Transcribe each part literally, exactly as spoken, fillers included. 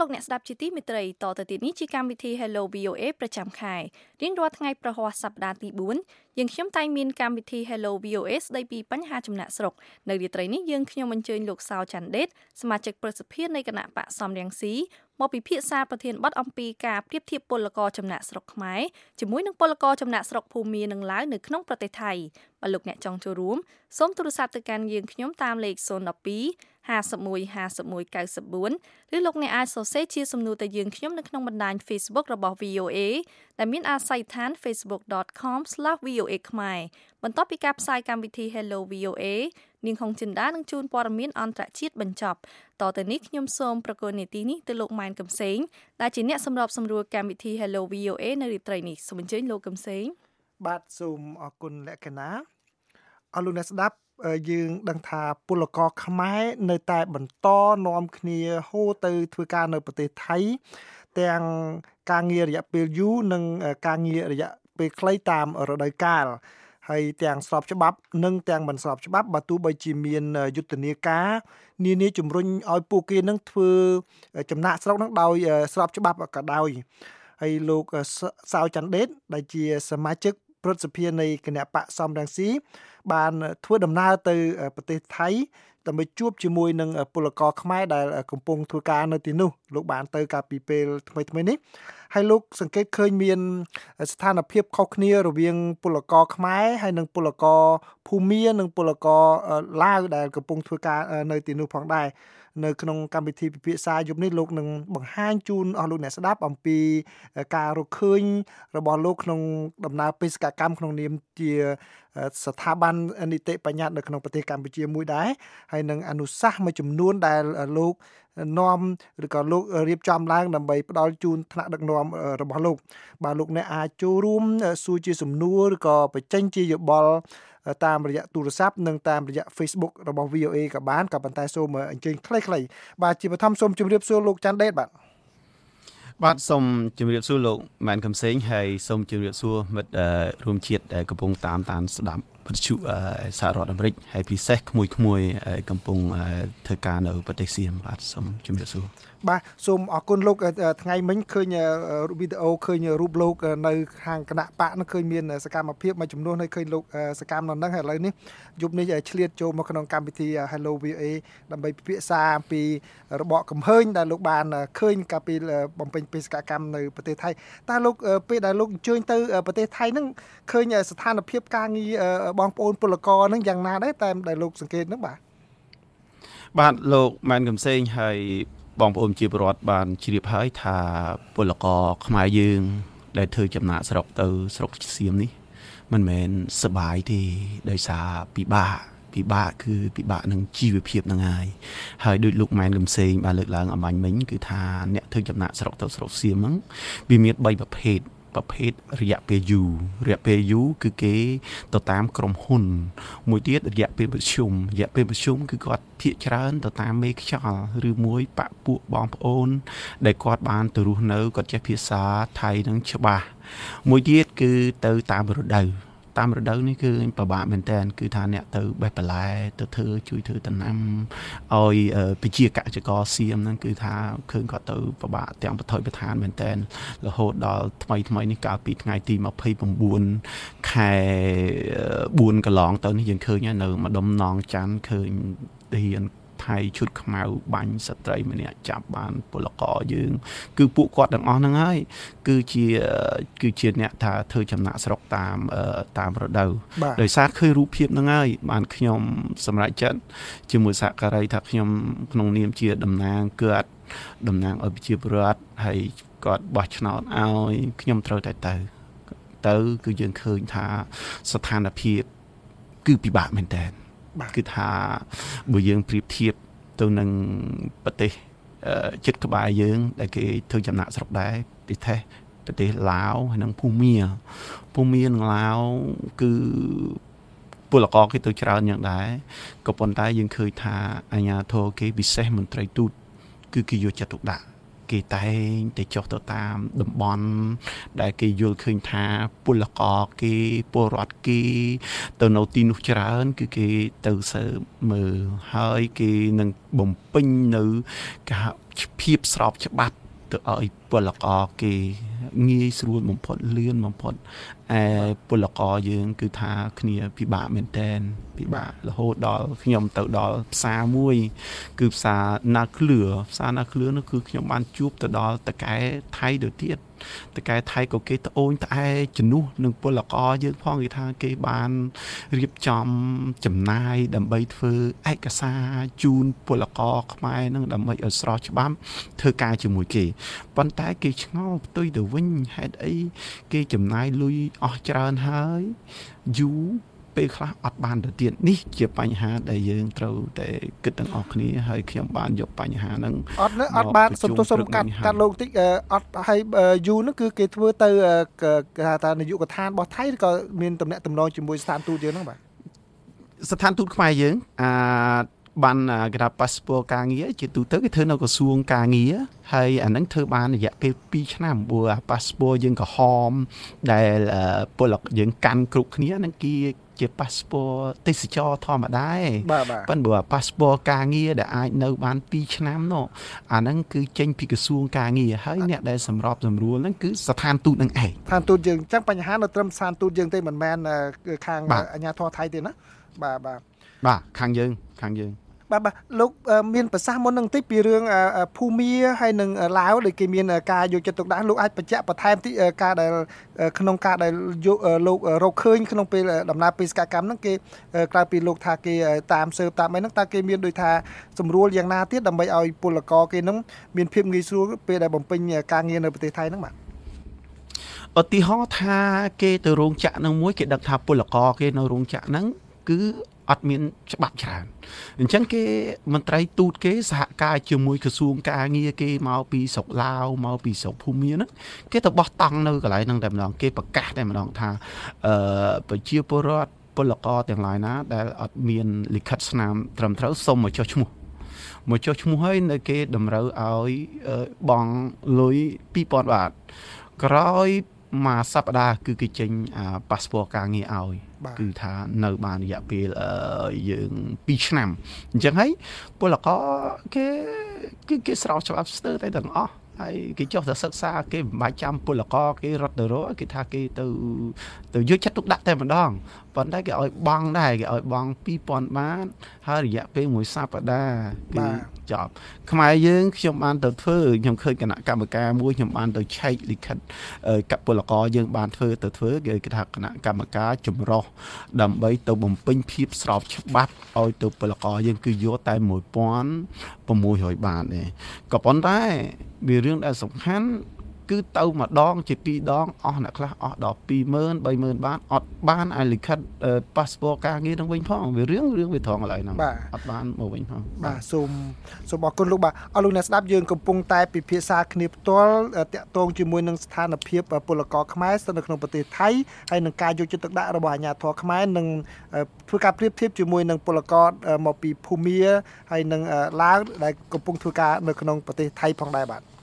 លោកអ្នកស្ដាប់ជាទីមេត្រីតទៅទៀតនេះជាកម្មវិធី Hello វី អូ เอ ប្រចាំខែរៀងរាល់ថ្ងៃប្រហ័សសប្តាហ៍ទីbốnយើងខ្ញុំតែងមានកម្មវិធី Hello វី អូ เอ ស្ដីពីបញ្ហាចំណាក់ស្រុកនៅរាត្រីនេះយើងខ្ញុំអញ្ជើញលោកសៅច័ន្ទដេតសមាជិកប្រសិទ្ធិនៃគណៈបកសំរងស៊ីមកពិភាក្សាប្រធានបទអំពីការប្រៀបធៀបពលករចំណាក់ស្រុកខ្មែរជាមួយនឹងពលករចំណាក់ស្រុកភូមានិងឡាវនៅក្នុងប្រទេសថៃបើលោកអ្នកចង់ចូលរួមសូមទូរស័ព្ទទៅកាន់យើងខ្ញុំតាមលេខศูนย์ หนึ่ง สอง ห้า หนึ่ง ห้า หนึ่ง เก้า สี่ ឬលោកអ្នកអាចសរសេរជាសំណួរទៅយើងខ្ញុំនៅក្នុងបណ្ដាញ Facebook របស់ វី អូ เอ ដែលមានអាស័យដ្ឋាន facebook dot com slash v o a ខ្មែរបន្ទាប់ពីការផ្សាយកម្មវិធី Hello វី អូ เอ នាងហុងចិន្តានឹងជូនព័ត៌មានអន្តរជាតិបញ្ចប់តទៅនេះខ្ញុំសូមប្រកល់នីតិនេះទៅលោកម៉ែនកំសែងដែលជាអ្នកសម្របសម្រួលកម្មវិធី Hello វី អូ เอ នៅរាត្រីនេះសូមអញ្ជើញលោកកំសែងបាទសូមអរគុណលក្ខណៈអរលោកអ្នកស្ដាប់យើងដឹងថាពលករខ្មែរនៅតែបន្តនាំគ្នាហូរទៅធ្វើការនៅប្រទេសថៃទាំងការងាររយៈពេលយូរនិងការងាររយៈពេលខ្លីតាមរដូវកាលហើយទាំងស្របច្បាប់និងទាំងមិនស្របច្បាប់បើទោះបីជាមានយុទ្ធនាការនានាជំរុញឲ្យពួកគេនឹងធ្វើចំណាក់ស្រុកនឹងដោយស្របច្បាប់ក៏ដោយហើយលោកសៅច័ន្ទដេតដែលជាសមាជិកព្រឹទ្ធសភានៃគណៈបកសំរងស៊ីបានធ្វើដំណើរទៅប្រទេសថៃដើម្បីជួបជាមួយនឹងពលករខ្មែរដែលកំពុងធ្វើការនៅទីនោះលោកបានទៅកាលពីពេលថ្មីៗនេះហើយលោកសង្កេតឃើញមានស្ថានភាពខុសគ្នារវាងពលករខ្មែរហើយនិងពលករភូមានិងពលករឡាវដែលកំពុងធ្វើការនៅទីនោះផងដែរនៅក្នុងកម្មវិធីពិភាក្សាយប់នេះលោកនឹងបង្ហាញជូនអស់លោកអ្នកស្ដាប់អំពីការរកឃើញរបស់លោកក្នុងដំណើរបេសកកម្មក្នុងនាមជាស្ថាប័ននីតិបញ្ញត្តិនៅក្នុងប្រទេសកម្ពុជាមួយដែរហើយនឹងអនុសាសន៍មួយចំនួនដែលលោកនាំឬក៏លោករៀបចំឡើងដើម្បីផ្ដល់ជូនថ្នាក់ដឹកនាំរបស់លោកបាទលោកអ្នកអាចចូលរួមសួរជាសំណួរឬក៏បញ្ចេញជាយោបល់តាមរយៈទូរស័ព្ទនិងតាមរយៈ Facebook របស់ វី អូ เอ ក៏បានក៏ប៉ុន្តែសូមអញ្ជើញខ្លីៗបាទជាបឋមសូមជម្រាបសួរលោកច័ន្ទដេតបាទបាទសូមជម្រាបសួរលោកម៉ែនកំសែងហើយសូមជម្រាបសួរមិត្តរួមជាតិដែលកំពុងតាមតាមស្ដាប់វិទ្យុសហរដ្ឋអាមេរិកហើយពិសេសក្មួយៗកំពុងធ្វើការនៅប្រទេសសៀមបាទសូមជម្រាបសួរបាទសូមអរគុណលោកថ្ងៃមិញឃើញវីដេអូឃើញរូបលោកនៅខាងគណៈបកនោះឃើញមានសកម្មភាពមួយចំនួនហើយឃើញលោកសកម្មនៅហ្នឹងហើយឥឡូវនេះយប់នេះឆ្លៀតចូលមកក្នុងកម្មវិធី Hello វី អូ เอ ដើម្បីពិភាក្សាអំពីរបបកំហើញដែលលោកបានឃើញកាលពីបំពេញបេសកកម្មនៅប្រទេសថៃតើលោកពេលដែលលោកអញ្ជើញទៅប្រទេសថៃហ្នឹងឃើញស្ថានភាពការងារបងប្អូនពលករហ្នឹងយ៉ាងណាដែរតាមដែលលោកសង្កេតហ្នឹងបាទបាទលោកម៉ែនកំសែងហើយបងប្អូនជាពលរដ្ឋបានជ្រាបហើយថាពលករខ្មែរយើងដែលធ្វើចំណាក់ស្រុកទៅស្រុកសៀមនេះមិនមែនសប្បាយទេដោយសារពិបាកពិបាកគឺពិបាកនឹងជីវភាពនឹងហើយហើយដូចលោកម៉ែនកំសែងបានលើកឡើងអំបញ្ញមិញគឺថាអ្នកធ្វើចំណាក់ស្រុកទៅស្រុកសៀមហ្នឹងវាមានបីប្រភេទប្រភេទរយៈពេលយូររយៈពេលយូរគឺគេទៅតាមក្រុមហ៊ុនមួយទៀតរយៈពេលប្រជុំរយៈពេលប្រជុំគឺគាត់ភាគច្រើនទៅតាមមេខ្យល់ឬមួយបពពួកបងប្អូនដែលគាត់បានទៅរស់នៅគាត់ចេះភាសាថៃនឹងច្បាស់មួយទៀតគឺទៅតាមរដូវតាមរដូវនេះគឺពិបាកមែនតើគឺថាអ្នកទៅបេះបន្លែទៅធ្វើជួយធ្វើដំណាំឲ្យប្រជាកសិករសៀមហ្នឹងគឺថាឃើញគាត់ទៅពិបាកទាំងបថុយបឋានមែនតើរហូតដល់ថ្មីថ្មីនេះកាលពីថ្ងៃទីម្ភៃប្រាំខែបួនកន្លងទៅនេះយើងឃើញនៅម្ដុំនងច័ន្ទឃើញទាហានថៃឈុតខ្មៅបាញ់ស្ត្រីម្នាក់ចាប់បានពលករយើងគឺពួកគាត់ទាំងអស់ហ្នឹងហើយគឺជាគឺជាអ្នកថាធ្វើចំណាក់ស្រុកតាមតាមរដូវដោយសារឃើញរូបភាពហ្នឹងហើយបានខ្ញុំសម្រេចចិត្តជាមួយសហការីថាខ្ញុំក្នុងនាមជាតំណាងគាត់តំណាងឲ្យប្រជាពលរដ្ឋហើយគាត់បោះឆ្នោតឲ្យខ្ញុំត្រូវតែទៅទៅគឺយើងឃើញថាស្ថានភាពគឺពិបាកមែនតើគឺថាបើយើងប្រៀបធៀបទៅនឹងប្រទេសជិតក្បែរយើងដែលគេធ្វើចំណាក់ស្រុកដែរប្រទេសប្រទេសឡាវហើយនិងភូមាភូមានិងឡាវគឺពលករគេទៅច្រើនយ៉ាងដែរក៏ប៉ុន្តែយើងឃើញថាអាជ្ញាធរគេពិសេសមន្ត្រីទូតគឺគេយកចិត្តទុកដាក់គេតែងតែចុះទៅតាមតំបន់ដែលគេយល់ឃើញថាពលករគេពលរដ្ឋគេទៅនៅទីនោះច្រើនគឺគេទៅសើមើលហើយគេនឹងបំពេញនៅការភាពស្របច្បាប់ទៅឲ្យពលករគេងាយស្រួលបំផុតលឿនបំផុតអែពលករយើងគឺថាគ្នាពិបាកមែនតែនពិបាករហូតដល់ខ្ញុំទៅដល់ផ្សារមួយគឺផ្សារណាក្លឿផ្សារណាក្លឿនោះគឺខ្ញុំបានជួបទៅដល់តកែថៃទៅទៀតតកែថៃក៏គេត្អូញត្អែជំនួសនឹងពលករយើងផងគេថាគេបានរៀបចំចំណាយដើម្បីធ្វើឯកសារជូនពលករខ្មែរនឹងដើម្បីឲ្យស្របច្បាប់ធ្វើការជាមួយគេប៉ុន្តែគេឆ្ងល់ផ្ទុយទៅវិញហេតុអីគេចំណាយលុយអស់ច្រើនហើយយូរពេលខ្លះអត់បានទៅទៀតនេះជាបញ្ហាដែលយើងត្រូវតែគិតទាំងអស់គ្នាហើយខ្ញុំបានយកបញ្ហាហ្នឹងអត់អត់បានសំទោសសំកាត់កាត់លោកតិចអត់ហើយយូរហ្នឹងគឺគេធ្វើទៅគេថានាយកដ្ឋានរបស់ថៃឬក៏មានតំណែងតំណងជាមួយស្ថានទូតយើងហ្នឹងបាទស្ថានទូតខ្មែរយើងអាបានគេថា passport ការងារជាទូទៅគេធ្វើនៅក្រសួងការងារហើយអាហ្នឹងធ្វើបានរយៈពេលពីរឆ្នាំព្រោះ passport យើងក្រហមដែលពលរដ្ឋយើងកាន់គ្រប់គ្នាហ្នឹងគេជា passport ទេសចរធម្មតាឯងប៉ុន្តែបើ passport ការងារដែលអាចនៅបានពីរឆ្នាំនោះអាហ្នឹងគឺចេញពីក្រសួងការងារហើយអ្នកដែលសម្របសម្រួលហ្នឹងគឺស្ថានទូតនឹងឯងស្ថានទូតយើងអញ្ចឹងបញ្ហានៅត្រឹមស្ថានទូតយើងទេមិនមែនខាងអាជ្ញាធរថៃទេណាបាទបាទបាទខាងយើងខាងយើងបាទបាទលោកមានប្រសាសន៍មុននឹងតិចពីរឿងភូមាហើយនឹងឡាវដែលគេមានការយកចិត្តទុកដាក់លោកអាចបញ្ជាក់បន្ថែមតិចការដែលក្នុងការដែលលោករកឃើញក្នុងពេលដំណើរបេសកកម្មហ្នឹងគេក្រៅពីលោកថាគេតាមស៊ើបតាមអីហ្នឹងតើគេមានដូចថាសម្រួលយ៉ាងណាទៀតដើម្បីឲ្យពលករគេហ្នឹងមានភាពងាយស្រួលពេលដែលបំពេញការងារនៅប្រទេសថៃហ្នឹងបាទឧទាហរណ៍ថាគេទៅរោងចក្រហ្នឹងមួយគេដឹកថាពលករគេនៅរោងចក្រហ្នឹងគឺអត់មានច្បាប់ច្រើនអញ្ចឹងគេមន្ត្រីទូតគេសហការជាមួយក្រសួងការងារគេមកពីស្រុកឡាវមកពីស្រុកភូមាហ្នឹងគេទៅបោះតង់នៅកន្លែងហ្នឹងតែម្ដងគេប្រកាសតែម្ដងថាអឺប្រជាពលរដ្ឋពលករទាំងឡាយណាដែលអត់មានលិខិតស្នាមត្រឹមត្រូវសូមមកចុះឈ្មោះមកចុះឈ្មោះហើយនៅគេតម្រូវឲ្យបង់លុយពីរពាន់បាតក្រោយមួយសប្តាហ៍គឺគេចេញប៉ាសពតការងារឲ្យគឺថានៅបានរយៈពេលយើងពីរឆ្នាំអញ្ចឹងហើយពលករគេគឺគេស្រោចច្បាប់ស្ទើរតែទាំងអស់ហើយគេចុះទៅសិក្សាគេមិនបាច់ចាំពលករគេរត់ទៅរកគេថាគេទៅទៅយកចិត្តទុកដាក់តែម្ដងប៉ុន្តែគេឲ្យបង់ដែរគេឲ្យបង់ពីរពាន់បាតហើយរយៈពេលមួយសប្តាហ៍គឺចប់ខ្មែរយើងខ្ញុំបានទៅធ្វើខ្ញុំឃើញគណៈកម្មការមួយខ្ញុំបានទៅឆែកលិខិតកពលករយើងបានធ្វើទៅធ្វើគេគេថាគណៈកម្មការចម្រុះដើម្បីទៅបំពេញភាពស្របច្បាប់ឲ្យទៅពលករយើងគឺយកតែមួយពាន់ប្រាំមួយរយបាតទេក៏ប៉ុន្តែវារឿងដែលសំខាន់គឺទៅម្ដងជាពីរដងអស់អ្នកខ្លះអស់ដល់ពីរម៉ឺនបីម៉ឺនបាតអត់បានឲ្យលិខិតប៉ាសពតការងារនឹងវិញផងវារឿងរឿងវាត្រង់កន្លែងហ្នឹងអត់បានមកវិញផងបាទសូមសូមអរគុណលោកបាទអរលោកអ្នកស្ដាប់យើងកំពុងតែពិភាក្សាគ្នាផ្ទាល់តាក់ទងជាមួយនឹងស្ថានភាពពលករខ្មែរស្ថិតនៅក្នុងប្រទេសថៃហើយនឹងការយកចិត្តទុកដាក់របស់អាជ្ញាធរខ្មែរនឹងធ្វើការប្រៀបធៀបជាមួយនឹងពលករមកពីភូមាហើយនឹងឡាវដែលកំពុងធ្វើការនៅក្នុងប្រទេសថៃផងដែរបាទ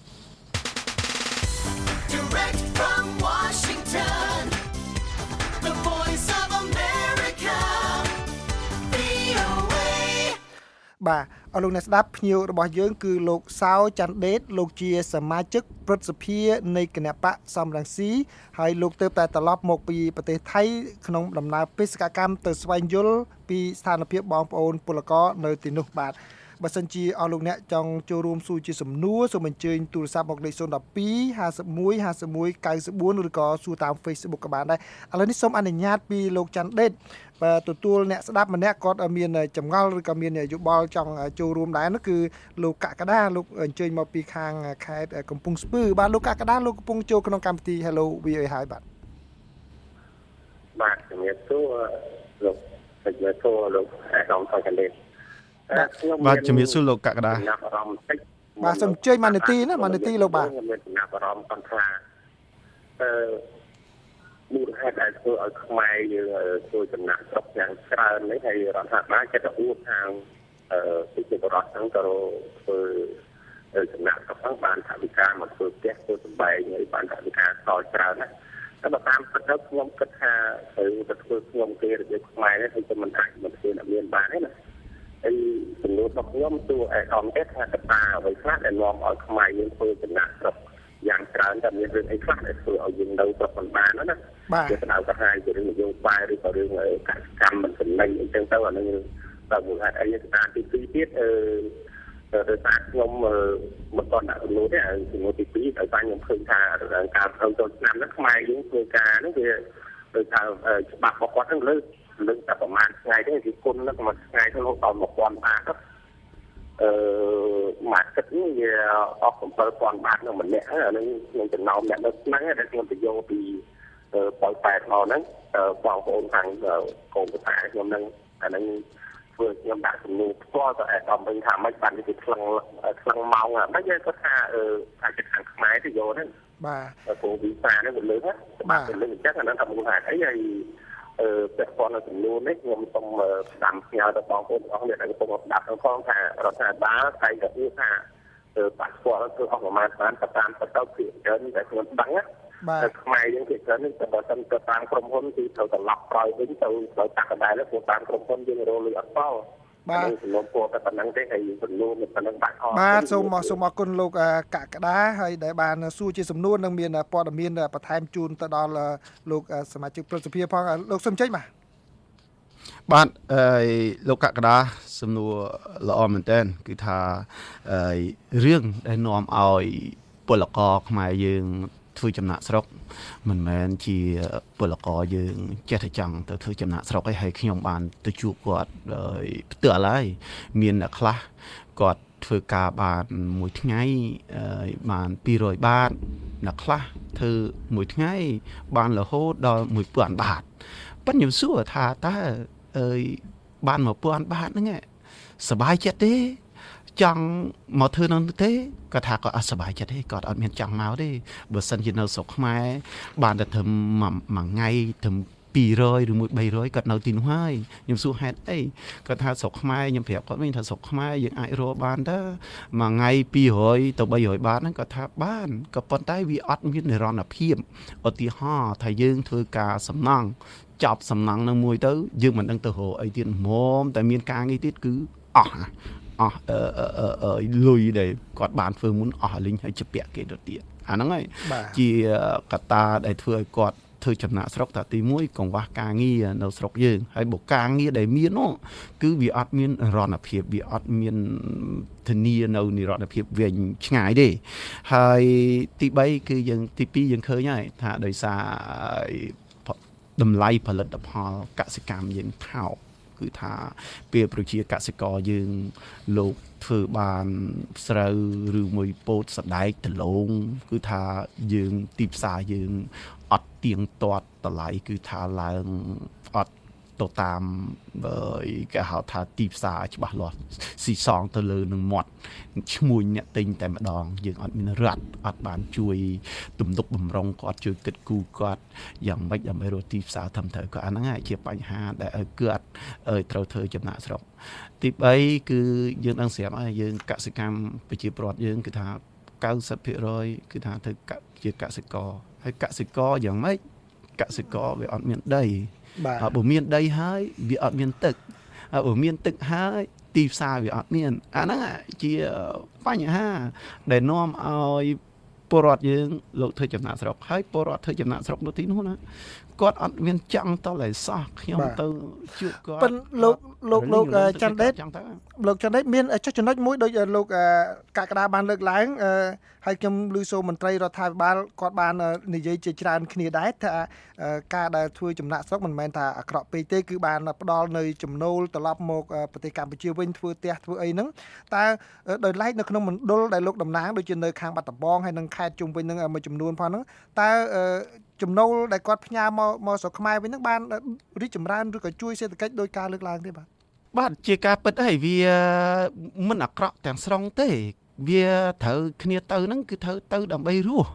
Direct from Washington, the voice of America, វី អូ เอបាទអរលោកអ្នកស្ដាប់ភ្ញៀវរបស់យើងគឺលោកសៅច័ន្ទដេតលោកជាសមាជិកព្រឹទ្ធសភានៃគណៈបកសំរងស៊ីហើយលោកទើបតែត្រឡប់មកពីប្រទេសថៃក្នុងដំណើរបេសកកម្មទៅស្វែងយល់ពីស្ថានភាពបងប្អូនពលករនៅទីនោះបាទបើសិនជាអស់លោកអ្នកចង់ចូលរួមសួរជាសំណួរសូមអញ្ជើញទូរស័ព្ទមកលេខศูนย์ หนึ่ง สอง ห้า หนึ่ง ห้า หนึ่ง เก้า สี่ ឬក៏សួរតាម Facebook ក៏បានដែរឥឡូវនេះសូមអនុញ្ញាតពីលោកច័ន្ទដេតបាទទទួលអ្នកស្ដាប់ម្នាក់គាត់មានចម្ងល់ឬក៏មានយោបល់ចង់ចូលរួមដែរនោះគឺលោកកកដាលោកអញ្ជើញមកពីខាងខេត្តកំពង់ស្ពឺបាទលោកកកដាលោកកំពុងចូលក្នុងកម្មវិធី Hello វី អូ เอ ហើយបាទបាទជំរាបសួរលោកជំរាបសួរលោកអាដាមសកណ្ដេតបាទជំរាបសួរលោកកកដាបាទសូមអញ្ជើញមកនាទីណាមកនាទីលោកបាទខ្ញុំមានចំណាប់អារម្មណ៍គាត់ថាអឺមូលហេតុដែលធ្វើឲ្យខ្មែរយើងធ្វើចំណាក់ស្រុកយ៉ាងច្រើននេះហើយរដ្ឋាភិបាលចិត្តទៅអួតខាងអឺប្រជាពលរដ្ឋហ្នឹងក៏ធ្វើចំណាក់ស្រុកហ្នឹងបានថាវិការមកធ្វើផ្ទះធ្វើសម្បែងហើយបានថាវិការសល់ច្រើនណាតែបើតាមពិតទៅខ្ញុំគិតថាត្រូវទៅធ្វើខ្ញុំគេរបៀបខ្មែរនេះគឺមិនអាចមកធ្វើអ្នកមានបានទេណាហើយចំនួនរបស់ខ្ញុំទូឯកឧត្តមទេថាកត្តាអ្វីខ្លះដែលនាំឲ្យខ្មែរយើងធ្វើចំណាក់ស្រុកយ៉ាងច្រើនតែមានរឿងអីខ្លះដែលធ្វើឲ្យយើងនៅស្រុកមិនបានណាជាដៅកថាជារឿងនយោបាយឬក៏រឿងកសិកម្មមិនចំណេញអីចឹងទៅអានឹងតែមូលហេតុអីកត្តាទីពីរទៀតអឺដោយសារខ្ញុំមិនទាន់ដាក់ចំនួនទេចំនួនទីពីរដោយសារខ្ញុំឃើញថាការធ្វើចូលឆ្នាំហ្នឹងខ្មែរយើងធ្វើការហ្នឹងវាដោយថាច្បាប់របស់គាត់ហ្នឹងលើលើតែប្រហែលថ្ងៃទេគឺគុណហ្នឹងមួយថ្ងៃទៅរហូតដល់một nghìnបាតអឺមួយទឹកនេះវាអស់bảy nghìnបាតនឹងម្នាក់អានឹងខ្ញុំចំណោមអ្នកនៅហ្នឹងដែលខ្ញុំទៅយកពីប៉ោយប៉ែតមកហ្នឹងបងប្អូនខាងកូនប្រសាខ្ញុំហ្នឹងអានឹងធ្វើខ្ញុំដាក់សំណួរផ្ទាល់ទៅឯកឧត្តមវិញថាមិនបានវាខ្លាំងខ្លាំងម៉ោងហ្នឹងគេគាត់ថាអឺថាជាខាងខ្មែរទៅយកហ្នឹងបាទព្រោះវីសាហ្នឹងវាលើកបាទលើកអញ្ចឹងអាហ្នឹងថាមូលហេតុអីហើយអឺពាក់ព័ន្ធនឹងចំនួននេះខ្ញុំសូមស្ដាំផ្ញើទៅបងប្អូនទាំងអស់គ្នាដែលកំពុងស្ដាប់ក្នុងផងថារដ្ឋាភិបាលតែតែគឺថាប៉ះពាល់គឺអស់ប្រមាណបានតាមទៅទៅពីច្រើនតែខ្ញុំដឹងណាតែខ្មែរយើងគេច្រើននេះតែបើសិនទៅតាមក្រុមហ៊ុនគឺត្រូវត្រឡប់ក្រោយវិញទៅត្រូវតាក់កណ្ដាលទៅព្រោះតាមក្រុមហ៊ុនយើងរលឺអត់តបាទចំនួនពោតែប៉ុណ្្នឹងទេហើយចំនួនប៉ុណ្្នឹងបាត់អស់បាទសូមសូមអរគុណលោកកក្ដាហើយដែលបានសួរជាសំណួរនិងមានព័ត៌មានបន្ថែមជូនទៅដល់លោកសមាជិកព្រឹទ្ធសភាផងលោកសុំចេញបាទបាទអឺលោកកក្ដាសំណួរល្អមែនតើគឺថាអឺរឿងដែលនាំឲ្យពលករខ្មែរយើងធ្វើចំណាក់ស្រុកមិនមែនជាពលករយើងចេះតែចង់ទៅធ្វើចំណាក់ស្រុកឯហើយខ្ញុំបានទៅជួបគាត់ផ្ទាល់ហើយមានអ្នកខ្លះគាត់ធ្វើការបានមួយថ្ងៃបានពីររយបាតអ្នកខ្លះធ្វើមួយថ្ងៃបានរហូតដល់មួយពាន់បាតប៉ុន្តែខ្ញុំសួរថាតើអើយបានមួយពាន់បាតហ្នឹងសប្បាយចិត្តទេចង់មកធ្វើនោះទេគាត់ថាគាត់អត់សប្បាយចិត្តទេគាត់អត់មានចង់មកទេបើសិនជានៅស្រុកខ្មែរបានតែធ្វើមួយថ្ងៃធ្វើពីររយឬមួយបីរយគាត់នៅទីនោះហើយខ្ញុំសួរហេតុអីគាត់ថាស្រុកខ្មែរខ្ញុំប្រាប់គាត់វិញថាស្រុកខ្មែរយើងអាចរកបានតើមួយថ្ងៃពីររយទៅបីរយបាតហ្នឹងគាត់ថាបានក៏ប៉ុន្តែវាអត់មាននិរន្តរភាពឧទាហរណ៍ថាយើងធ្វើការសំណង់ចប់សំណង់នឹងមួយទៅយើងមិនដឹងទៅរកអីទៀតមុំតែមានការងារទៀតគឺអស់អស់អឺលុយដែលគាត់បានធ្វើមុនអស់លីងហើយជាពាក់គេទៅទៀតអាហ្នឹងហើយជាកត្តាដែលធ្វើឲ្យគាត់ធ្វើចំណាក់ស្រុកតាទីមួយកង្វះការងារនៅស្រុកយើងហើយបើការងារដែលមាននោះគឺវាអត់មានរណភាពវាអត់មានធានានៅនិរន្តរភាពវិញឆ្ងាយទេហើយទីបីគឺយើងទីពីរយើងឃើញហើយថាដោយសារតម្លៃផលិតផលកសិកម្មយើងថោកគឺថាពេលប្រជាកសិករយើងលោកធ្វើបានស្រូវឬមួយពោតសណ្ដែកដលងគឺថាយើងទីផ្សារយើងអត់ទៀងទាត់តម្លៃគឺថាឡើងអត់ទៅតាមគេហៅថាទីផ្សារច្បាស់លាស់ស៊ីសងទៅលើនឹងមាត់ឈ្មួញអ្នកទិញតែម្ដងយើងអត់មានរត់អត់បានជួយទំនុកបំរុងគាត់ជួយគិតគូរគាត់យ៉ាងម៉េចដើម្បីរកទីផ្សារធំត្រូវក៏អាហ្នឹងហើយជាបញ្ហាដែលឲ្យគាត់ត្រូវធ្វើចំណាក់ស្រុកទីបីគឺយើងដឹងស្រាប់ហើយយើងកសិកម្មប្រជាពលរដ្ឋយើងគឺថា90%គឺថាធ្វើជាកសិករហើយកសិករយ៉ាងម៉េចកសិករវាអត់មានដីបើមានដីហើយវាអត់មានទឹកបើមានទឹកហើយទីផ្សារវាអត់មានអាហ្នឹងជាបញ្ហាដែលនាំឲ្យពលរដ្ឋយើងលោកធ្វើចំណាក់ស្រុកហើយពលរដ្ឋធ្វើចំណាក់ស្រុកនៅទីនោះណាគាត់អត់មានចង់ទៅឡើយសោះខ្ញុំទៅជួបគាត់ប៉ុន្តែលោកលោកលោកច័ន្ទដេតលោកច័ន្ទដេតមានចុះចំណុចមួយដូចលោកកក្កដាបានលើកឡើងហើយខ្ញុំឮសូមមន្ត្រីរដ្ឋាភិបាលគាត់បាននិយាយជាច្រើនគ្នាដែរថាការដែលធ្វើចំណាក់ស្រុកមិនមែនថាអាក្រក់ពេកទេគឺបានផ្ដល់នៅចំណូលត្រឡប់មកប្រទេសកម្ពុជាវិញធ្វើផ្ទះធ្វើអីហ្នឹងតើដោយឡែកនៅក្នុងមណ្ឌលដែលលោកតំណាងដូចជានៅខាងបាត់ដំបងហើយនិងខេត្តជុំវិញហ្នឹងមួយចំនួនផងហ្នឹងតើចំណូលដែលគាត់ផ្ញើមកមកស្រុកខ្មែរវិញហ្នឹងបានរីកចម្រើនឬក៏ជួយសេដ្ឋកិច្ចដោយការលើកឡើងទេបាទបាទជាការពិតហើយវាមិនអាក្រក់ទាំងស្រុងទេវាត្រូវគ្នាទៅហ្នឹងគឺត្រូវទៅដើម្បីរស់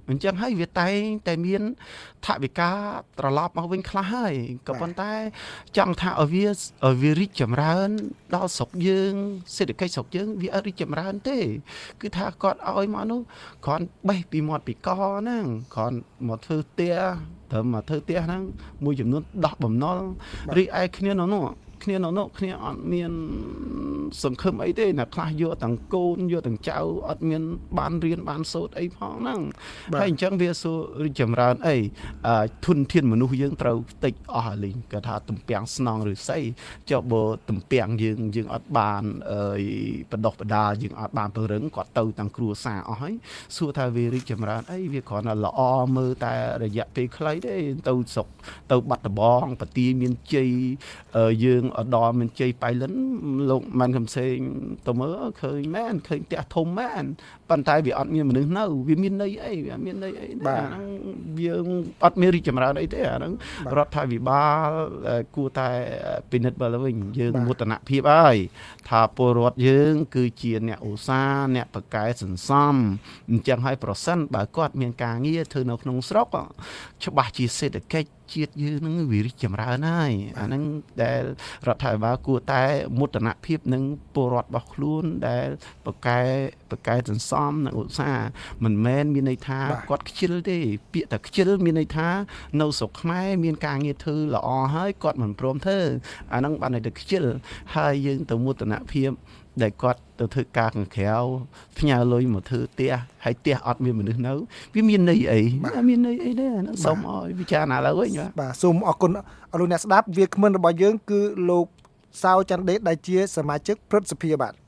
អញ្ចឹងហើយវាតែងតែមានថវិកាត្រឡប់មកវិញខ្លះហើយក៏ប៉ុន្តែចង់ថាឲ្យវាឲ្យវារីកចម្រើនដល់ស្រុកយើងសេដ្ឋកិច្ចស្រុកយើងវាអត់រីកចម្រើនទេគឺថាគាត់ឲ្យមកនោះគ្រាន់បេះពីមាត់ពីកហ្នឹងគ្រាន់មកធ្វើផ្ទះទៅមកធ្វើផ្ទះហ្នឹងមួយចំនួនដោះបំណុលរីឯគ្នានៅនោះគ្នានៅនោះគ្នាអត់មានសង្ឃឹមអីទេណាខ្លះយកទាំងកូនយកទាំងចៅអត់មានបានរៀនបានសូត្រអីផងហ្នឹងហើយអញ្ចឹងវាសួររីកចម្រើនអីធនធានមនុស្សយើងត្រូវតិចអស់ហើយគាត់ថាទំពាំងស្នងឬស្អីចុះបើទំពាំងយើងយើងអត់បានអីបដោះបដាយើងអត់បានពង្រឹងគាត់ទៅទាំងគ្រួសារអស់ហើយសួរថាវារីកចម្រើនអីវាគ្រាន់តែល្អមើលតែរយៈពេលខ្លីទេទៅស្រុកទៅបាត់ដំបងបទាមានជ័យយើងអត់ដល់មានជ័យបៃលិនលោកម៉ាន់កំសែងទៅមើលឃើញមែនឃើញផ្ទះធំមែនប៉ុន្តែវាអត់មានមនុស្សនៅវាមានន័យអីវាមានន័យអីណាហ្នឹងយើងអត់មានរីកចម្រើនអីទេអាហ្នឹងរដ្ឋាភិបាលគួរតែពិនិត្យមើលវិញយើងមោទនភាពហើយថាពលរដ្ឋយើងគឺជាអ្នកឧស្សាហ៍អ្នកបកកែសន្សំអញ្ចឹងហើយប្រសិនបើគាត់មានការងារធ្វើនៅក្នុងស្រុកច្បាស់ជាសេដ្ឋកិច្ចជាតិយើងនឹងវារីកចម្រើនហើយអាហ្នឹងដែលរដ្ឋាភិបាលគួរតែមោទនភាពនឹងពលរដ្ឋរបស់ខ្លួនដែលបកកែបកកែសន្សំនិងឧស្សាហ៍មិនមែនមានន័យថាគាត់ខ្ជិលទេពាក្យតែខ្ជិលមានន័យថានៅស្រុកខ្មែរមានការងារធ្វើល្អហើយគាត់មិនព្រមធ្វើអាហ្នឹងបានន័យថាខ្ជិលហើយយើងទៅមោទនភាពដែលគាត់ទៅធ្វើការខាងក្រៅផ្ញើលុយមកធ្វើផ្ទះហើយផ្ទះអត់មានមនុស្សនៅវាមានន័យអីមានន័យអីទេហ្នឹងសូមឲ្យពិចារណាឡើងវិញបាទសូមអរគុណអរលោកអ្នកស្ដាប់វាគ្មិនរបស់យើងគឺលោកសៅច័ន្ទដេតដែលជាសមាជិកព្រឹទ្ធសភាបាទ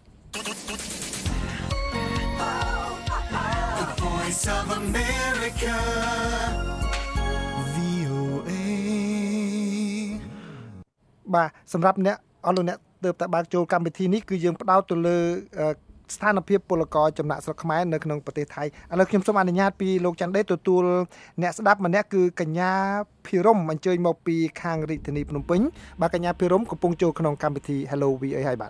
The Voice of America វី អូ เอបាទសម្រាប់អ្នកអរលោកអ្នកទើបតែបើកចូលកម្មវិធីនេះគឺយើងផ្ដោតទៅលើស្ថានភាពពលករចំណាក់ស្រុកខ្មែរនៅក្នុងប្រទេសថៃឥឡូវខ្ញុំសូមអនុញ្ញាតពីលោកច័ន្ទដេតទទួលអ្នកស្ដាប់ម្នាក់គឺកញ្ញាភិរមអញ្ជើញមកពីខាងរាជធានីភ្នំពេញបាទកញ្ញាភិរមកំពុងចូលក្នុងកម្មវិធី Hello វី អេ ហើយបាទ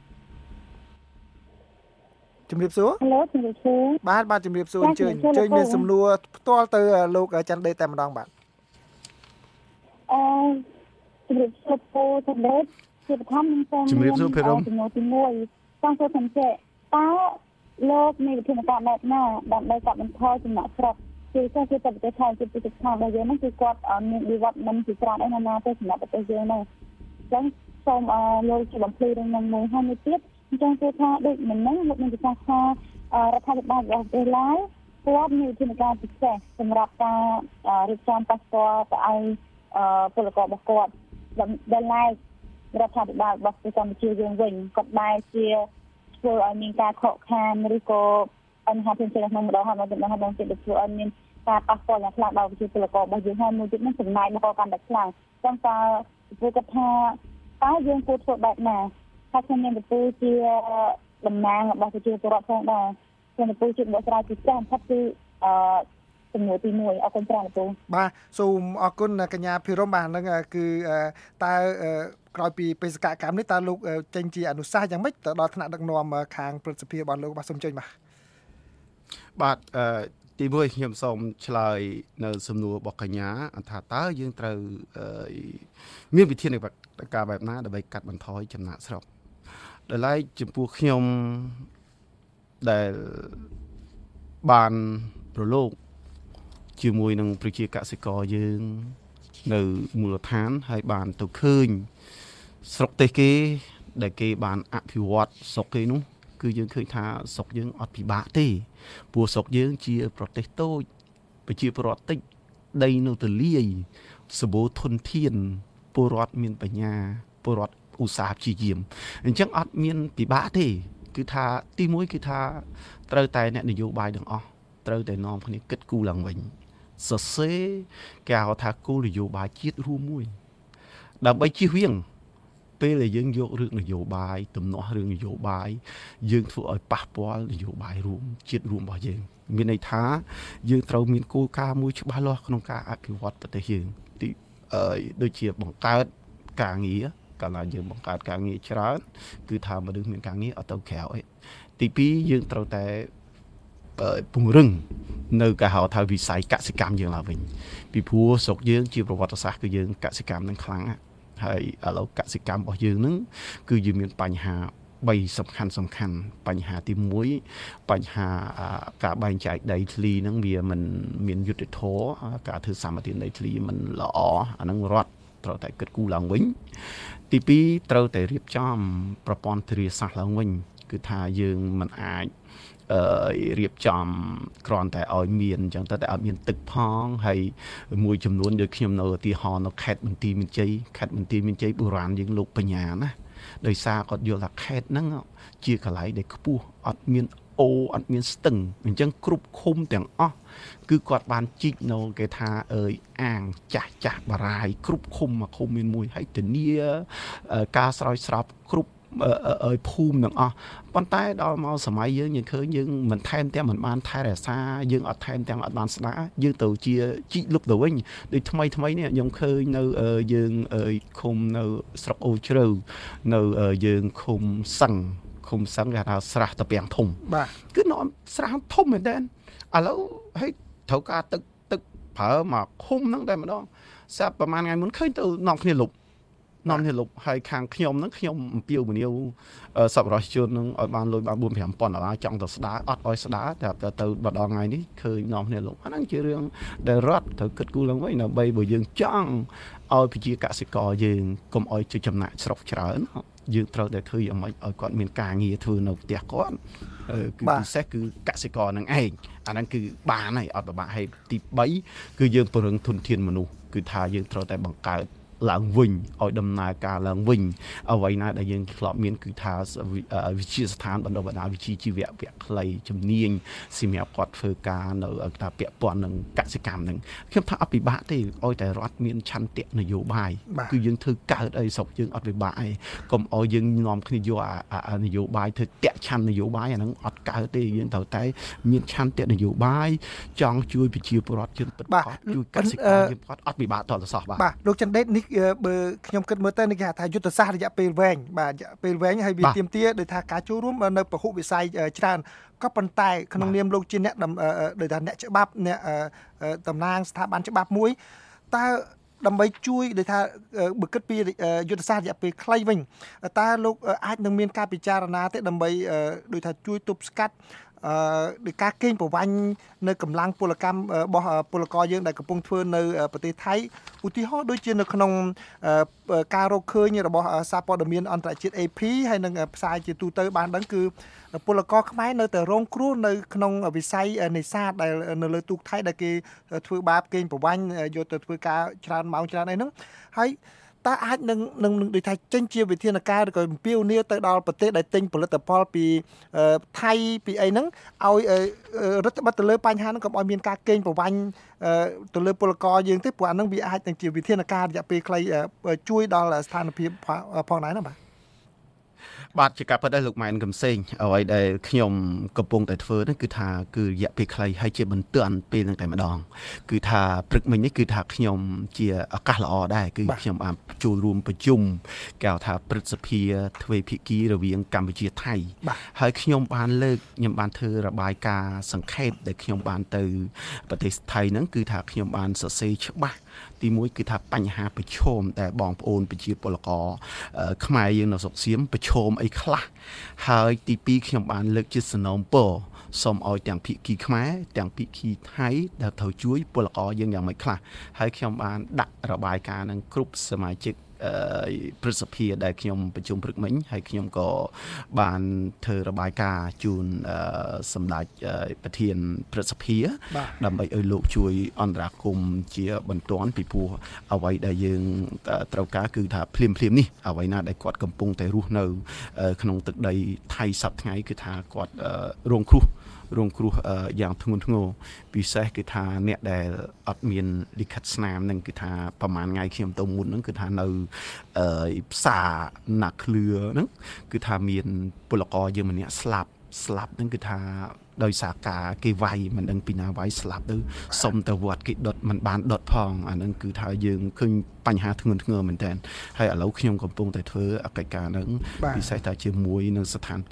ជំរាបសួរ Hello ជំរាបសួរបាទបាទជំរាបសួរអញ្ជើញអញ្ជើញមានសំណួរផ្ទាល់ទៅលោកច័ន្ទដេតតែម្ដងបាទអឺជំរាបសួរពូច័ន្ទដេតជាបឋមខ្ញុំសូមជំរាបសួរភិរមជំនួសទីមួយចង់សួរថាតើលោកមានវិធានការបែបណាដើម្បីកាត់បន្ថយចំណាក់ស្រុកជាពិសេសគឺប្រទេសថៃជាប្រទេសខាងរបស់យើងហ្នឹងគឺគាត់មានវិវត្តមិនជាច្រើនអីណាណាទៅសម្រាប់ប្រទេសយើងហ្នឹងអញ្ចឹងសូមលោកជាបំភ្លឺរឿងហ្នឹងមួយហើយមួយទៀតអញ្ចឹងគឺថាដូចមិនហ្នឹងលោកមានប្រសាសន៍ថារដ្ឋាភិបាលរបស់ប្រទេសឡាវគាត់មានវិធានការពិសេសសម្រាប់ការរៀបចំប៉ាសពតទៅឲ្យពលកររបស់គាត់ដែលឡែករដ្ឋាភិបាលរបស់ប្រទេសកម្ពុជាយើងវិញគាត់បែរជាធ្វើឲ្យមានការខកខានឬក៏បញ្ហាផ្សេងៗក្នុងម្ដងហើយម្ដងហើយម្ដងទៀតធ្វើឲ្យមានការប៉ះពាល់យ៉ាងខ្លាំងដល់ប្រជាពលកររបស់យើងហើយមួយទៀតនឹងចំណាយមកកាន់តែខ្លាំងអញ្ចឹងតើពួកគាត់ថាតើយើងគួរធ្វើបែបណាហើយខ្ញុំមានទទួលជាតំណាងរបស់ប្រជាពលរដ្ឋផងដែរខ្ញុំទទួលជាបកស្រាយពិសេសបំផុតគឺអឺចំនួនទីមួយអរគុណច្រើនលោកបាទសូមអរគុណកញ្ញាភិរមបាទហ្នឹងគឺតើក្រោយពីបេសកកម្មនេះតើលោកចេញជាអនុសាសន៍យ៉ាងម៉េចទៅដល់ថ្នាក់ដឹកនាំខាងព្រឹទ្ធសភារបស់លោកបាទសូមជើញបាទបាទអឺទីមួយខ្ញុំសូមឆ្លើយនៅសំណួររបស់កញ្ញាថាតើយើងត្រូវមានវិធានការបែបណាដើម្បីកាត់បន្ថយចំណាក់ស្រុកដោយឡែកចំពោះខ្ញុំដែលបានប្រឡូកជាមួយនឹងប្រជាកសិករយើងនៅមូលដ្ឋានហើយបានទៅឃើញស្រុកទេសគេដែលគេបានអភិវឌ្ឍស្រុកគេនោះគឺយើងឃើញថាស្រុកយើងអត់ពិបាកទេព្រោះស្រុកយើងជាប្រទេសតូចប្រជាពលរដ្ឋតិចដីនៅទលាយសម្បូរធនធានពលរដ្ឋមានបញ្ញាពលរដ្ឋឧស្សាហ៍ព្យាយាមអញ្ចឹងអត់មានពិបាកទេគឺថាទីមួយគឺថាត្រូវតែអ្នកនយោបាយទាំងអស់ត្រូវតែនាំគ្នាគិតគូរឡើងវិញសរសេរគេហៅថាគោលនយោបាយជាតិរួមមួយដើម្បីជៀសវាងពេលដែលយើងយករឿងនយោបាយទំនាស់រឿងនយោបាយយើងធ្វើឲ្យប៉ះពាល់នយោបាយរួមជាតិរួមរបស់យើងមានន័យថាយើងត្រូវមានគោលការណ៍មួយច្បាស់លាស់ក្នុងការអភិវឌ្ឍប្រទេសយើងទីអឺដូចជាបង្កើតការងារកាលណាយើងបង្កើតការងារច្រើនគឺថាមនុស្សមានការងារអត់ទៅក្រៅអីទីពីរយើងត្រូវតែពង្រឹងនៅគេហៅថាវិស័យកសិកម្មយើងឡើងវិញពីព្រោះស្រុកយើងជាប្រវត្តិសាស្ត្រគឺយើងកសិកម្មនឹងខ្លាំងហើយឥឡូវកសិកម្មរបស់យើងនឹងគឺយើងមានបញ្ហាបីសំខាន់សំខាន់បញ្ហាទីមួយបញ្ហាការបែងចែកដីធ្លីហ្នឹងវាមិនមានយុត្តិធម៌ការធ្វើសម្បត្តិដីធ្លីមិនល្អអាហ្នឹងរដ្ឋត្រូវតែគិតគូរឡើងវិញទីពីរត្រូវតែរៀបចំប្រព័ន្ធធារាសាស្ត្រឡើងវិញគឺថាយើងមិនអាចអឺរៀបចំគ្រាន់តែឲ្យមានអញ្ចឹងទៅតែអត់មានទឹកផងហើយមួយចំនួនដូចខ្ញុំនៅឧទាហរណ៍នៅខេត្តបន្ទាយមានជ័យខេត្តបន្ទាយមានជ័យបុរាណយើងលោកបញ្ញាណាដោយសារគាត់យល់ថាខេត្តហ្នឹងជាកន្លែងដែលខ្ពស់អត់មានអូអត់មានស្ទឹងអញ្ចឹងគ្រប់ឃុំទាំងអស់គឺគាត់បានជីកនៅគេថាអើយអាងចាស់ចាស់បារាយគ្រប់ឃុំមួយឃុំមានមួយហើយធានាការស្រោចស្រពគ្រប់អើយភូមិទាំងអស់ប៉ុន្តែដល់មកសម័យយើងយើងឃើញយើងមិនថែមទាំងមិនបានថែរក្សាយើងអត់ថែមទាំងអត់បានស្ដារយើងទៅជាជីកលុបទៅវិញដូចថ្មីថ្មីនេះខ្ញុំឃើញនៅយើងឃុំនៅស្រុកអូជ្រៅនៅយើងឃុំសឹងឃុំសឹងគេថាស្រះតាពាំងធំបាទគឺនាំស្រះធំមែនតើឥឡូវហើយត្រូវការទឹកទឹកប្រើមកឃុំហ្នឹងតែម្ដងស្រាប់ប្រហែលថ្ងៃមុនឃើញទៅនាំគ្នាលុបនាំគ្នាលុបហើយខាងខ្ញុំហ្នឹងខ្ញុំអំពាវនាវសប្បុរសជនហ្នឹងឲ្យបានលុយបានbốn 5ពាន់ដុល្លារចង់ទៅស្ដារអត់ឲ្យស្ដារតែទៅម្ដងថ្ងៃនេះឃើញនាំគ្នាលុបអាហ្នឹងជារឿងដែលរដ្ឋត្រូវគិតគូរឡើងវិញដើម្បីបើយើងចង់ឲ្យប្រជាកសិករយើងកុំឲ្យចំណាក់ស្រុកច្រើនយើងត្រូវតែធ្វើយ៉ាងម៉េចឲ្យគាត់មានការងារធ្វើនៅផ្ទះគាត់គឺពិសេសគឺកសិករនឹងឯងអាហ្នឹងគឺបានហើយអត់ពិបាកហើយទីបីគឺយើងពង្រឹងធនធានមនុស្សគឺថាយើងត្រូវតែបង្កើតឡើងវិញឲ្យដំណើរការឡើងវិញអ្វីណាដែលយើងធ្លាប់មានគឺថាវិទ្យាស្ថានបណ្ដុះបណ្ដាលវិជ្ជាជីវៈវគ្គខ្លីជំនាញសម្រាប់គាត់ធ្វើការនៅថាពាក់ព័ន្ធនឹងកសិកម្មហ្នឹងខ្ញុំថាអត់ពិបាកទេឲ្យតែរដ្ឋមានឆន្ទៈនយោបាយគឺយើងធ្វើកើតអីស្រុកយើងអត់ពិបាកអីកុំឲ្យយើងនាំគ្នាយកអានយោបាយធ្វើតាក់ឆាន់នយោបាយអាហ្នឹងអត់កើតទេយើងត្រូវតែមានឆន្ទៈនយោបាយចង់ជួយប្រជាពលរដ្ឋជនពិតប្រាកដជួយកសិករយើងគាត់អត់ពិបាកតទៅសោះបាទបាទលោកចន្ទដេតនេះបើខ្ញុំគិតមើលទៅនេះគេថាយុទ្ធសាស្ត្ររយៈពេលវែងបាទរយៈពេលវែងហើយវាទាមទារដោយថាការចូលរួមនៅពហុវិស័យច្រើនក៏ប៉ុន្តែក្នុងនាមលោកជាអ្នកដោយថាអ្នកច្បាប់អ្នកតំណាងស្ថាប័នច្បាប់មួយតើដើម្បីជួយដោយថាបើគិតពីយុទ្ធសាស្ត្ររយៈពេលខ្លីវិញតើលោកអាចនឹងមានការពិចារណាទេដើម្បីដោយថាជួយទប់ស្កាត់អឺដោយការកេងប្រវ័ញ្ចនៅកម្លាំងពលកម្មរបស់ពលករយើងដែលកំពុងធ្វើនៅប្រទេសថៃឧទាហរណ៍ដូចជានៅក្នុងការរកឃើញរបស់សារព័ត៌មានអន្តរជាតិ เอ พี ហើយនឹងផ្សាយជាទូទៅបានដឹងគឺពលករខ្មែរនៅតែរងគ្រោះនៅក្នុងវិស័យនេសាទដែលនៅលើទូកថៃដែលគេធ្វើបាបកេងប្រវ័ញ្ចយកទៅធ្វើការច្រើនម៉ោងច្រើនអីហ្នឹងហើយតើអាចនឹងនឹងដូចថាចេញជាវិធានការឬក៏អំពាវនាវទៅដល់ប្រទេសដែលទិញផលិតផលពីថៃពីអីហ្នឹងឲ្យរដ្ឋបတ်ទៅលើបញ្ហាហ្នឹងកុំឲ្យមានការកេងប្រវ័ញ្ចទៅលើពលករយើងទេព្រោះអាហ្នឹងវាអាចនឹងជាវិធានការរយៈពេលខ្លីជួយដល់ស្ថានភាពផងដែរណាបាទបាទជាការពិតដែរលោកម៉ែនកំសែងអ្វីដែលខ្ញុំកំពុងតែធ្វើហ្នឹងគឺថាគឺរយៈពេលខ្លីហើយជាបន្ទាន់ពេលហ្នឹងតែម្ដងគឺថាព្រឹកមិញនេះគឺថាខ្ញុំជាឱកាសល្អដែរគឺខ្ញុំបានចូលរួមប្រជុំគេហៅថាព្រឹទ្ធសភាទ្វេភាគីរវាងកម្ពុជាថៃហើយខ្ញុំបានលើកខ្ញុំបានធ្វើរបាយការណ៍សង្ខេបដែលខ្ញុំបានទៅប្រទេសថៃហ្នឹងគឺថាខ្ញុំបានសរសេរច្បាស់ទីមួយគឺថាបញ្ហាប្រឈមដែលបងប្អូនប្រជាពលករខ្មែរយើងនៅស្រុកសៀមប្រឈមអីខ្លះហើយទីពីរខ្ញុំបានលើកជាសំណូមពរសូមឲ្យទាំងភាគីខ្មែរទាំងភាគីថៃដែលត្រូវជួយពលករយើងយ៉ាងម៉េចខ្លះហើយខ្ញុំបានដាក់របាយការណ៍នឹងគ្រប់សមាជិកព្រឹទ្ធសភាដែលខ្ញុំប្រជុំព្រឹកមិញហើយខ្ញុំក៏បានធ្វើរបាយការណ៍ជូនសម្ដេចប្រធានព្រឹទ្ធសភាដើម្បីឲ្យលោកជួយអន្តរាគមន៍ជាបន្ទាន់ពីព្រោះអ្វីដែលយើងត្រូវការគឺថាភ្លាមភ្លាមនេះអ្វីណាដែលគាត់កំពុងតែរស់នៅក្នុងទឹកដីថៃសប្តាហ៍ថ្ងៃគឺថាគាត់រងគ្រោះរងគ្រោះយ៉ាងធ្ងន់ធ្ងរពិសេសគឺថាអ្នកដែលអត់មានលិខិតស្នាមហ្នឹងគឺថាប្រហែលថ្ងៃខ្ញុំទៅមុនហ្នឹងគឺថានៅផ្សារណាក់ឃ្លឿហ្នឹងគឺថាមានពលករយើងម្នាក់ស្លាប់ស្លាប់ហ្នឹងគឺថាដោយសារការគេវាយមិនដឹងពីណាវាយស្លាប់ទៅសុំទៅវត្តគេដុតមិនបានដុតផងអាហ្នឹងគឺថាយើងឃើញបញ្ហាធ្ងន់ធ្ងរមែនតើហើយឥឡូវខ្ញុំកំពុងតែធ្វើអកិច្ចការហ្នឹងពិសេសថាជាមួយនឹងស្ថានទូតថ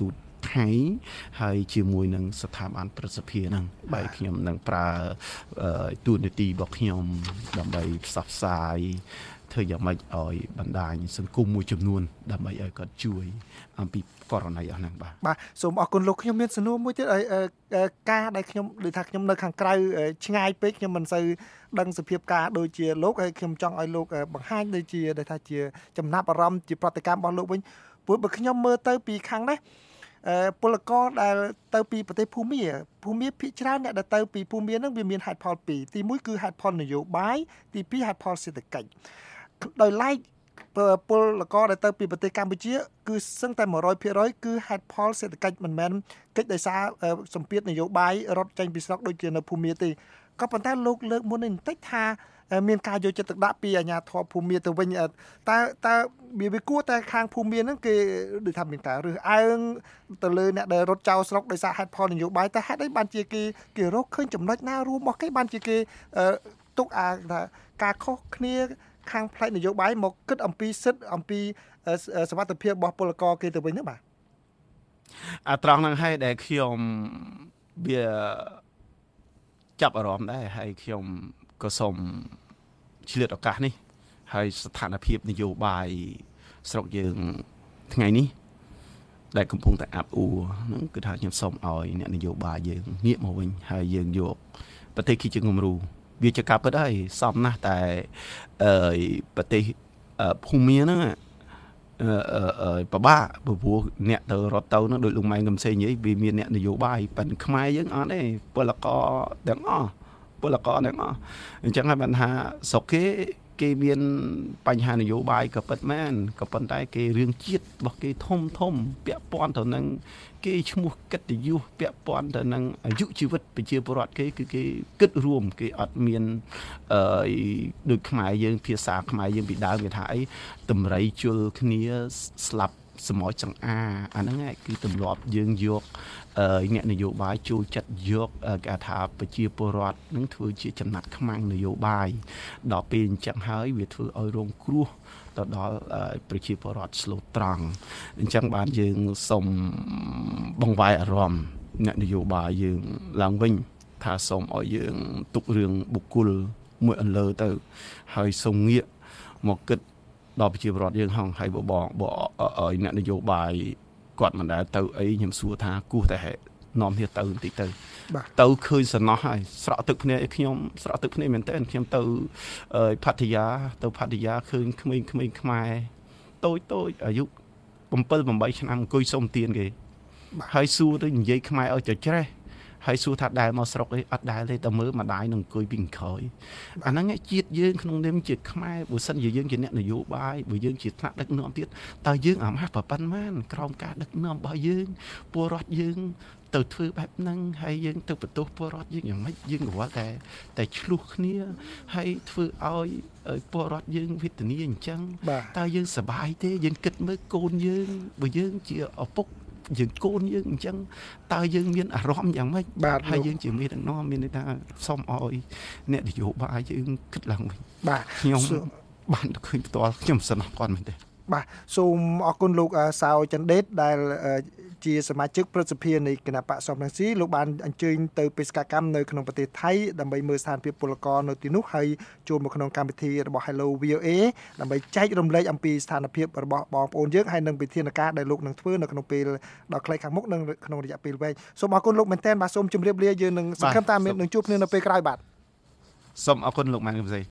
ថ្ងៃហើយជាមួយនឹងស្ថាប័នប្រសិទ្ធភាពហ្នឹងបែបខ្ញុំនឹងប្រើទូនាទីរបស់ខ្ញុំដើម្បីផ្សព្វផ្សាយធ្វើយ៉ាងម៉េចឲ្យបណ្ដាញសង្គមមួយចំនួនដើម្បីឲ្យគាត់ជួយអំពីករណីអស់ហ្នឹងបាទបាទសូមអរគុណលោកខ្ញុំមានសំណួរមួយទៀតការដែលខ្ញុំដូចថាខ្ញុំនៅខាងក្រៅឆ្ងាយពេកខ្ញុំមិនសូវដឹងសភាពការដូចជាលោកហើយខ្ញុំចង់ឲ្យលោកបង្ហាញដូចជាដែលថាជាចំណាប់អារម្មណ៍ជាប្រតិកម្មរបស់លោកវិញព្រោះបើខ្ញុំមើលទៅពីខាងនេះពលករដែលទៅពីប្រទេសភូមាភូមាភាគច្រើនអ្នកដែលទៅពីភូមាហ្នឹងវាមានហេតុផលពីរទីមួយគឺហេតុផលនយោបាយទីពីរហេតុផលសេដ្ឋកិច្ចដោយឡែកពលករដែលទៅពីប្រទេសកម្ពុជាគឺសឹងតែ one hundred percent គឺហេតុផលសេដ្ឋកិច្ចមិនមែនកិច្ចដោយសារសម្ពាធនយោបាយរត់ចេញពីស្រុកដូចជានៅភូមាទេក៏ប៉ុន្តែលោកលើកមុននេះបន្តិចថាមានការយកចិត្តទុកដាក់ពីអាជ្ញាធរភូមាទៅវិញតើតើវាគួរតែខាងភូមាហ្នឹងគេដូចថាមានការរើសអើងទៅលើអ្នកដែលរត់ចោលស្រុកដោយសារហេតុផលនយោបាយតែហេតុអីបានជាគេគេរកឃើញចំណុចណារួមរបស់គេបានជាគេទុកអាថាការខុសគ្នាខាងផ្នែកនយោបាយមកគិតអំពីសិទ្ធិអំពីសវត្ថិភាពរបស់ពលករគេទៅវិញហ្នឹងបាទអាត្រង់ហ្នឹងហើយដែលខ្ញុំវាចាប់អារម្មណ៍ដែរហើយខ្ញុំក៏សូមឆ្លៀតឱកាសនេះហើយស្ថានភាពនយោបាយស្រុកយើងថ្ងៃនេះដែលកំពុងតែអាប់អួរហ្នឹងគឺថាខ្ញុំសូមឲ្យអ្នកនយោបាយយើងងាកមកវិញហើយយើងយកប្រទេសគឺជាគំរូវាជាការពិតហើយសមណាស់តែអឺប្រទេសភូមាហ្នឹងអឺបបាព្រោះអ្នកទៅរត់ទៅហ្នឹងដោយលោកម៉ែនកំសែងនិយាយវាមានអ្នកនយោបាយប៉ិនខ្មែរយើងអត់ទេពលករទាំងអស់ពលករទាំងអស់អញ្ចឹងហើយបានថាស្រុកគេគេមានបញ្ហានយោបាយក៏ពិតមែនក៏ប៉ុន្តែគេរឿងជាតិរបស់គេធំធំពាក់ព័ន្ធទៅនឹងគេឈ្មោះកិត្តិយសពាក់ព័ន្ធទៅនឹងអាយុជីវិតប្រជាពលរដ្ឋគេគឺគេគិតរួមគេអត់មានអឺដូចខ្មែរយើងភាសាខ្មែរយើងពីដើមគេថាអីតម្រៃជលគ្នាស្លាប់សមោចង្អាអាហ្នឹងគឺទម្លាប់យើងយកអ្នកនយោបាយចូលចិត្តយកគេថាប្រជាពលរដ្ឋនឹងធ្វើជាចំណាត់ខ្មាំងនយោបាយដល់ពេលអញ្ចឹងហើយវាធ្វើឲ្យរងគ្រោះទៅដល់ប្រជាពលរដ្ឋស្លូតត្រង់អញ្ចឹងបានយើងសូមបង្វែរអារម្មណ៍អ្នកនយោបាយយើងឡើងវិញថាសូមឲ្យយើងទុករឿងបុគ្គលមួយអន្លើទៅហើយសូមងាកមកគិតដល់ប្រជាពលរដ្ឋយើងហងហើយបងបងឲ្យអ្នកនយោបាយគាត់មិនដែលទៅអីខ្ញុំសួរថាគោះតែនាំគ្នាទៅបន្តិចទៅទៅឃើញសំណោះហើយស្រក់ទឹកភ្នែកខ្ញុំស្រក់ទឹកភ្នែកមែនតើខ្ញុំទៅផាត់យាទៅផាត់យាឃើញក្មេងៗខ្មែរតូចតូចអាយុseven 8ឆ្នាំអង្គុយសុំទានគេហើយសួរទៅនិយាយខ្មែរឲ្យទៅច្រេះហើយសួរថាដែលមកស្រុកអីអត់ដែលទេតែមើលម្ដាយនឹងអង្គុយពីក្រោយអាហ្នឹងជាតិយើងក្នុងនាមជាខ្មែរបើសិនជាយើងជាអ្នកនយោបាយបើយើងជាថ្នាក់ដឹកនាំទៀតតើយើងអាម៉ាស់ប្រប៉ុណ្ណាក្រោមការដឹកនាំរបស់យើងពលរដ្ឋយើងទៅធ្វើបែបហ្នឹងហើយយើងទៅបន្ទោសពលរដ្ឋយើងយ៉ាងម៉េចយើងក៏តែតែឆ្លោះគ្នាហើយធ្វើឲ្យពលរដ្ឋយើងវេទនាអញ្ចឹងតើយើងសប្បាយទេយើងគិតមើលកូនយើងបើយើងជាឪពុកយើងកូនយើងអញ្ចឹងតើយើងមានអារម្មណ៍យ៉ាងម៉េចហើយយើងជាមេដឹកនាំមានន័យថាសូមឲ្យអ្នកនយោបាយយើងគិតឡើងវិញបាទខ្ញុំបានឃើញផ្ទាល់ខ្ញុំសំណោះគាត់មែនទេបាទសូមអរគុណលោកសាវចន្ទដេតដែលជាសមាជិកព្រឹទ្ធសភានៃគណៈបកសំរងស៊ីលោកបានអញ្ជើញទៅបេសកកម្មនៅក្នុងប្រទេសថៃដើម្បីមើលស្ថានភាពពលករនៅទីនោះហើយចូលមកក្នុងកម្មវិធីរបស់ Hello វី អូ អេ ដើម្បីចែករំលែកអំពីស្ថានភាពរបស់បងប្អូនយើងហើយនឹងវិធានការដែលលោកនឹងធ្វើនៅក្នុងពេលដល់ខ្លីខាងមុខនិងក្នុងរយៈពេលវែងសូមអរគុណលោកមែនទែនបាទសូមជម្រាបលាយើងនឹងសង្ឃឹមថានឹងជួបគ្នានៅពេលក្រោយបាទសូមអរគុណលោកម៉ែនកំសែង